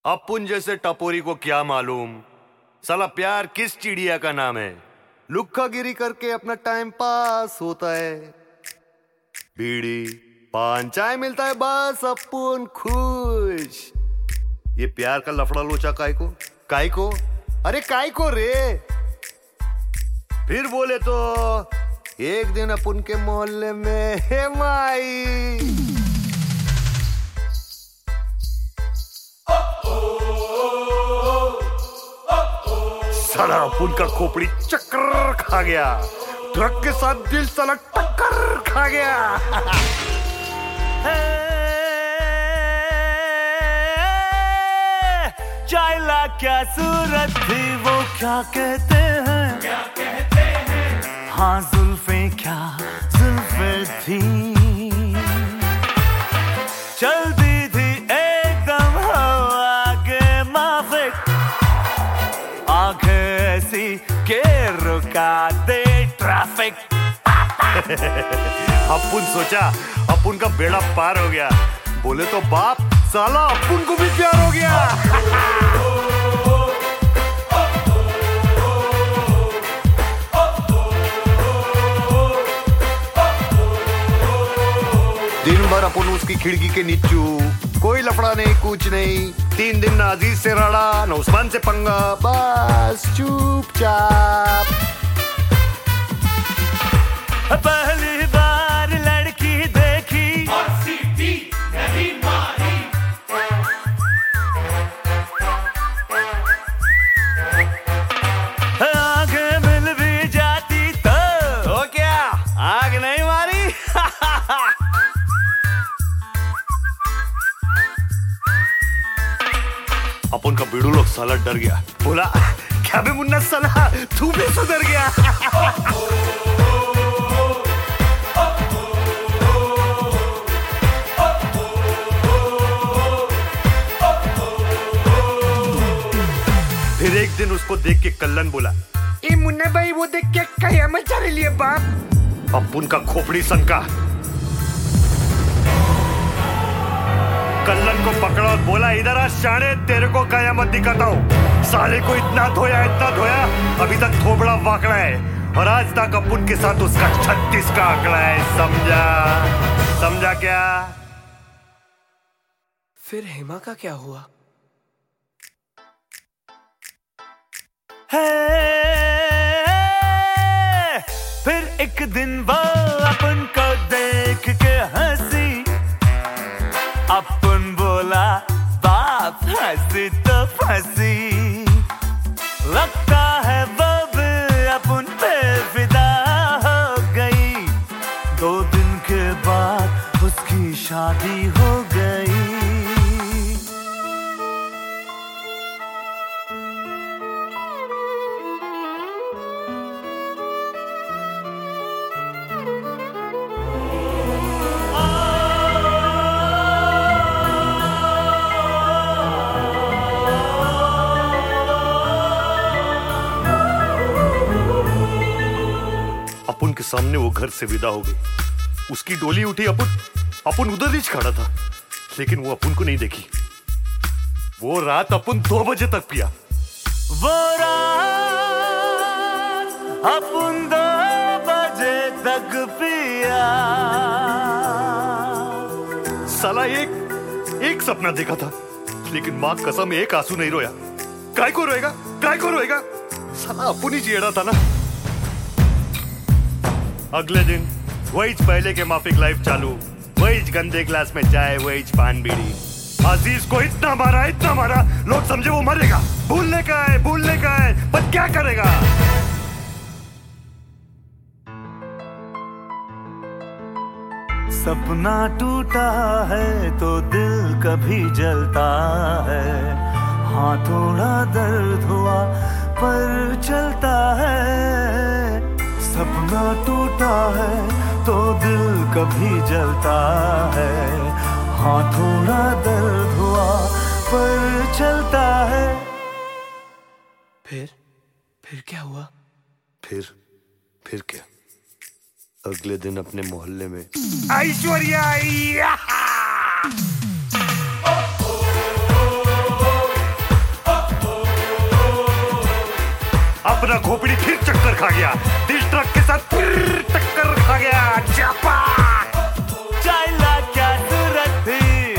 अपुन जैसे टपोरी को क्या मालूम साला प्यार किस चिड़िया का नाम है। लुक्कागिरी करके अपना टाइम पास होता है। बीड़ी पान चाय मिलता है बस अपुन खुश। ये प्यार का लफड़ा लोचा काय को अरे काय को रे। फिर बोले तो एक दिन अपुन के मोहल्ले में हे माई साला अपुन का खोपड़ी चक्कर खा गया। ट्रक के साथ दिल साला टक्कर खा गया। चाइला क्या सूरत थी वो क्या कहते हैं हाँ जुल्फे क्या जुल्फे थी। चलती थी एकदम हो आगे माफिक आंखें ऐसी के रुका दे ट्रैफिक। अपुन सोचा अपुन का बेड़ा पार हो गया। बोले तो बाप साला अपुन को भी प्यार हो गया। दिन भर अपुन उसकी खिड़की के नीचू कोई लफड़ा नहीं कुछ नहीं। 3 दिन ना अजीज से रड़ा ना उस्मान से पंगा बस चुपचाप। पहली बार लड़की देखी और सीटी नहीं मारी। आगे मिल भी जाती तो क्या आग नहीं मारी। अपुन का बीड़ू लोग साला डर गया। बोला क्या बे मुन्ना साला तू भी सुधर गया। फिर एक दिन उसको देख के कल्लन बोला ए मुन्ना भाई वो देख के कयामत जा रही है बाप। अपुन का खोपड़ी सनका। कल्लन को पकड़ा और बोला इधर आ शाने तेरे को कयामत दिखाता हूँ। साले को इतना धोया अभी तक थोबड़ा वाकड़ा है और आज तक अपुन के साथ उसका 36 का आंकड़ा है। समझा क्या। फिर हेमा का क्या हुआ? फिर एक दिन वो अपन को देख के हंसी। अपन बोला बाप हंसी तो फंसी। लगता है वो भी अपन पे फिदा हो गई। 2 दिन के बाद उसकी शादी हो गई। अपुन के सामने वो घर से विदा हो गई। उसकी डोली उठी। अपुन उधर ही खड़ा था लेकिन वो अपुन को नहीं देखी। वो रात अपुन 2 बजे तक पिया। वो रात अपुन 2 बजे तक पिया। साला एक सपना देखा था लेकिन मां कसम एक आंसू नहीं रोया। काय को रोएगा साला अपुन ही चेड़ा था ना। अगले दिन वही पहले के माफिक लाइफ चालू। वही गंदे ग्लास में चाय वही पान बीड़ी। अजीज को इतना मारा लोग समझे वो मरेगा। भूलने का है पर क्या करेगा। सपना टूटा है तो दिल कभी जलता है। हाँ थोड़ा दर्द हुआ पर चलता है। सपना टूटा है तो दिल कभी जलता है। हाँ थोड़ा दर्द हुआ पर चलता है। फिर क्या हुआ? फिर क्या। अगले दिन अपने मोहल्ले में ऐश्वर्या आई। अपना खोपड़ी फिर चक्कर खा गया, दिल ट्रक के साथ फिर टक्कर खा गया। चापा चाइला क्या सूरत थी,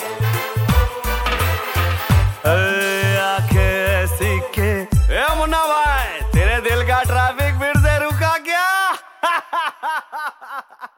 आंखें ऐसी के। ए मुन्ना भाई, तेरे दिल का ट्रैफिक फिर से रुका क्या?